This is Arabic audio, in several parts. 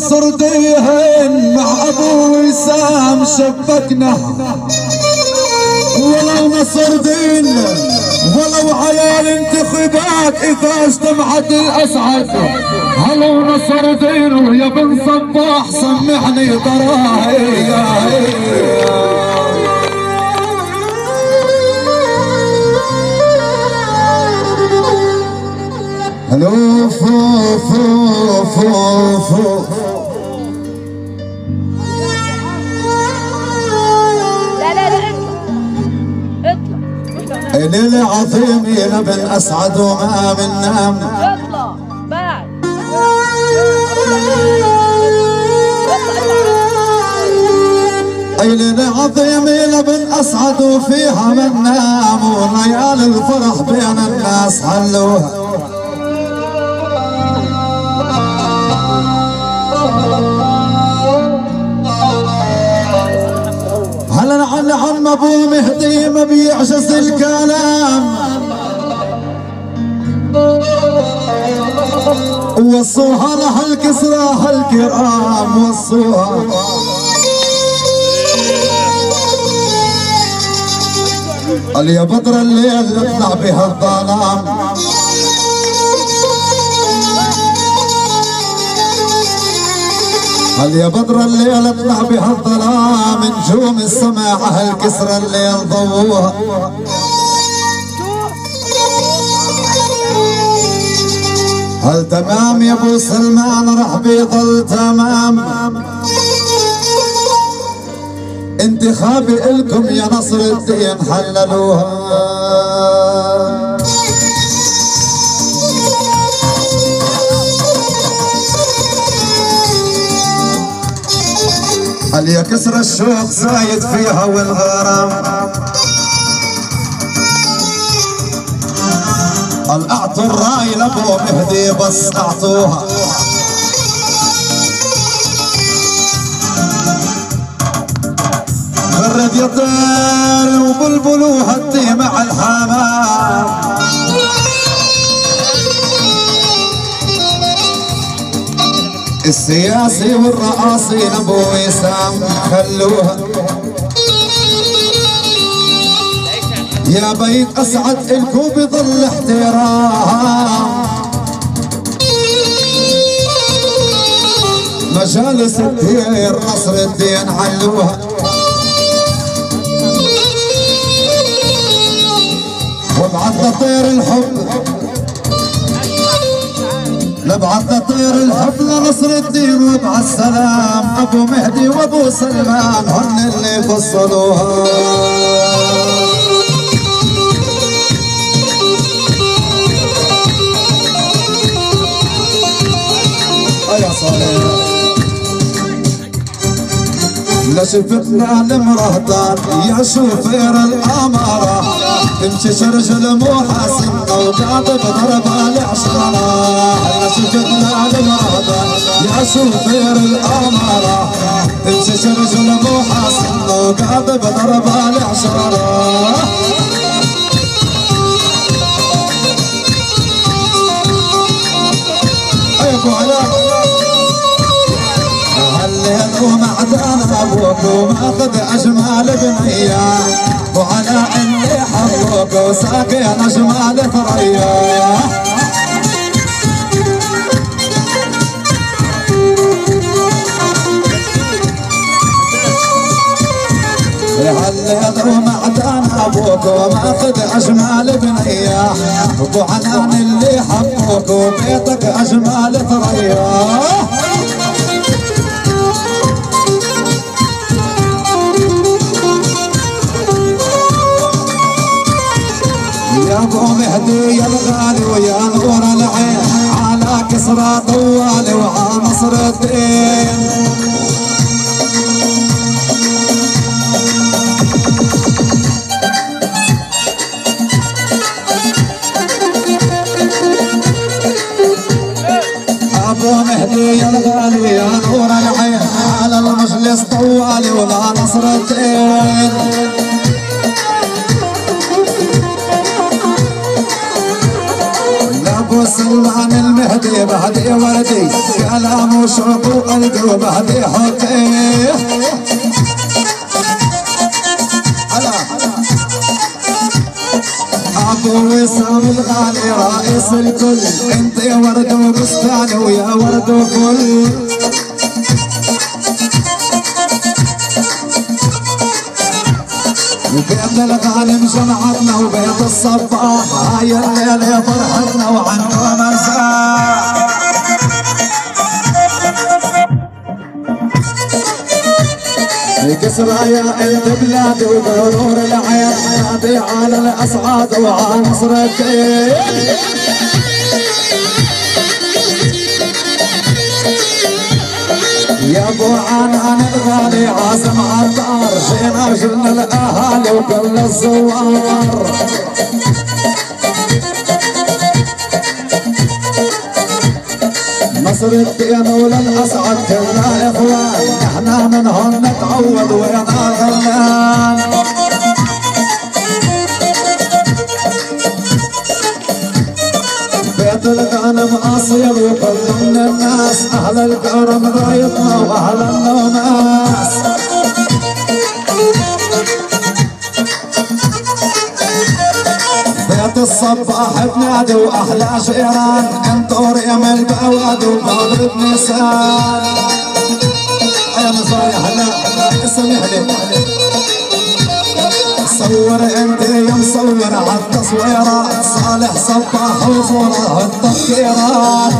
نصر دين مع ابو وسام شبكنا، ولو نصر دين ولو على الانتخابات اذا اجتمعت الاسعد، هلو نصر دين ويا بن صباح سمحني تراهي. هلو فو فو فو فو ليلة عظيم يا ابن اسعد وما من نام. اطلع بعد اي ليلة عظيم يا ابن اسعد وفيها من نام، وليالي الفرح بين الناس حلوها. هلا على عم ابو مهدي ما بيعجز الكلام، وصوها لها الكسرى هالكرام وصوها. قال يا بدر الليل اطلع بها الظلام، قال يا بدر الليل اطلع بها الظلام، نجوم السماء هالكسرى الليل ضووها. هل تمام يا ابو سلمان رح بيضل تمام، انتخابي الكم يا نصر الدين حللوها. قال يا كسر الشوق زايد فيها والغرام، قال اعطوا الراي لابو مهدي بس اعطوها. غرد يا طير وبلبل وهدي مع الحمام، السياسي والرئاسي ابو وسام خلوها. يا بيت اسعد الكو بظل احترام، مجالس الدير نصر الدين علوها. وابعث طير الحب نبعث طير الحب لنصر الدين، وابعث سلام ابو مهدي وابو سلمان هن اللي فصلوها. يا صالح لشفتنا المرهطان يا شوفير الاماره، تمشي رجل مو حاسن وقاعد بضرب العشره. لشفتنا المرهطان يا شوفير الاماره، تمشي رجل مو حاسن وقاعد بضرب العشره. ابو علاء هالليل ومعدان ابوك وماخذ اجمال بنيه، ابو علاء اللي حبوك وساقين اجمال ثريا. هالليل ومعدان ابوك وماخذ اجمال بنيه، ابو عنان اللي حبوك وبيتك اجمال ثريا. يا ابو مهدي يا الغالي ويا نور العين، على كسرى طوالي وعلى نصر الدين. ابو مهدي يا الغالي يا نور العين، على المجلس طوالي ولا نصر الدين. ابو سلمان المهدي بهدي وردي العالم وشوق القلب هدي حكيه ابو وسام الغالي رئيس الكل انت يا ورد وبستان ويا ورد وفل وبيت الغانم جمعتنا وبيت الصباح هاي الليله فرحتنا وعنكم ارزاق كسرى يا انت بلادي وبنور العين نادي على الاصعاد وعلى نصر الدين يا ابو عنان الغالي عازم عطار جينا جلنا الاهالي وكل الزوار نصر الدين وللاسعد كلنا اخوان احنا منهم نتعود ويا غلان بيت الغنم اصيل وكل من الناس اهل الكرم ضايفنا واهل الناس بيت الصباح بنادي واحلى جيران انطر يم البواد وباب بنسان يا مصايح هلا اسمح لي صور انت يا مصور عالتصويرات صالح صباح وصوره التفكيرات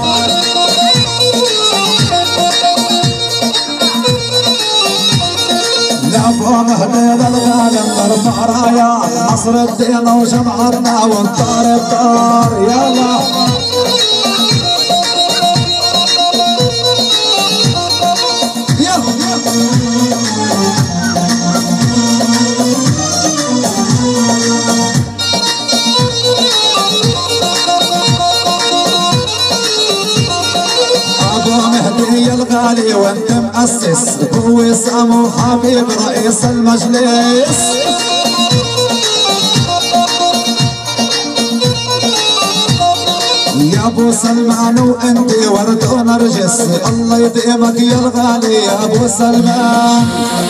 لابو مهدي للغالم نرفع رايات نصر الدين وجمعتنا والدار الدار يلا يا الغالي وانت مؤسس ابو وسام وحبيب رئيس المجلس يا ابو سلمان وانت ورد ونرجس الله يديمك يا الغالي يا ابو سلمان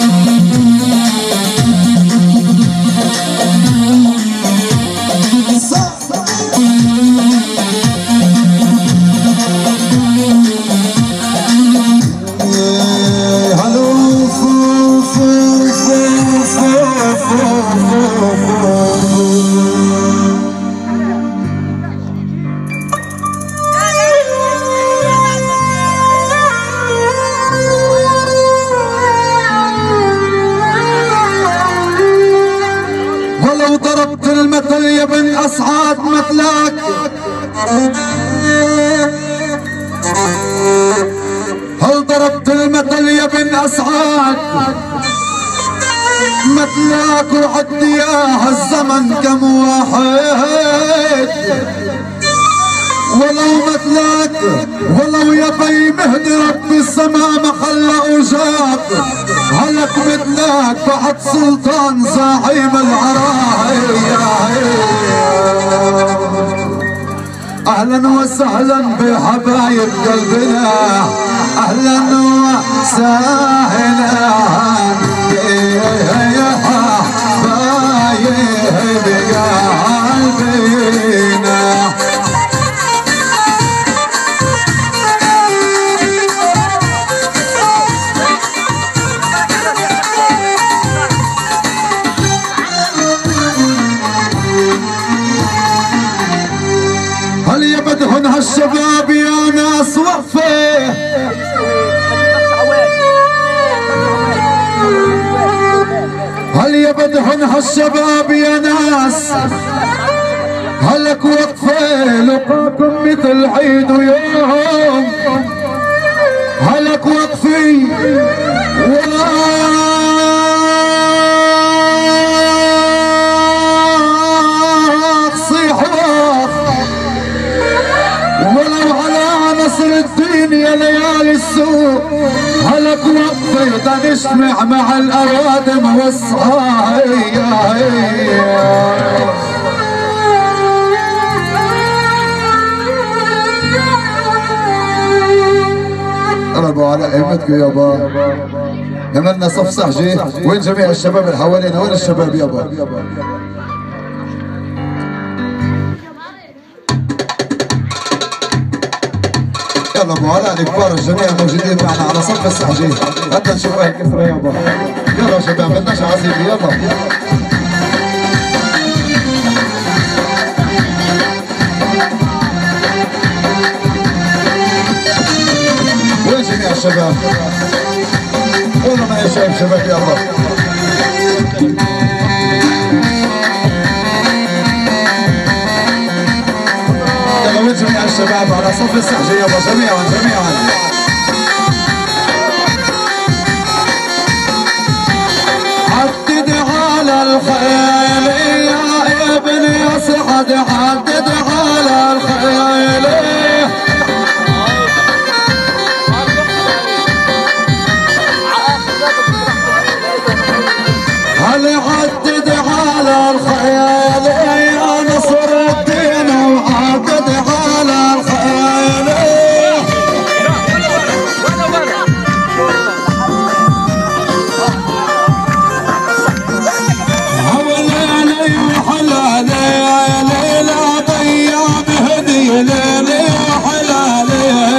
ولو ضربت المثل يا بن أسعاد مثلك هل ضربت المثل يا بن أسعاد مثلك وعد يا الزمن كم واحد ولو مثلك ولو يا بي مهدي رب السما ما خلى وجاب هلك مثلك بعد سلطان زعيم العرايا اهلا وسهلا بحبايب قلبنا اهلا وسهلا يا حبايب قلبنا هل يبدهن هالشباب يا ناس وقفه هل يبدهن هالشباب يا ناس هلك وقفه لقاكم مثل عيد ويوم هلك وقفي ولا الدين يا ليالي السوق هلك وقفة نجتمع مع الأوادم والصهايا قلبوا على قيمتكم يابا. عملنا صف صحجي. وين جميع الشباب اللي حوالينا؟ وين الشباب يابا؟ يلا ابو علاء الكبار الجميع موجودين معنا على صف الصحجي. حتى نشوف هاي الكثره يابا. يلا شباب بدناش عزيمه يلا. وين جميع الشباب؟ قولوا ما شايف شباب يلا. يلا وين جميع الشباب على صف الصحجي يابا جميعا. حدد على الخيل يا ابني اصعد، حدد على الخيل. هل عدد على الخيال يا نصر الدين، وعدد على الخيال. حولالي وحلالي يا ليلى ضيع بهدي ليلي وحلالي.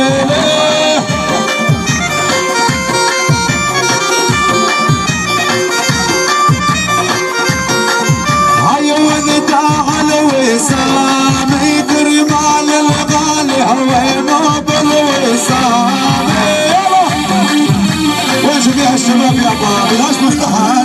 الوسام يدري مال الغالي هو ما بالوسام. وين جميع الشباب يا ابا؟ بلاش مصلحه.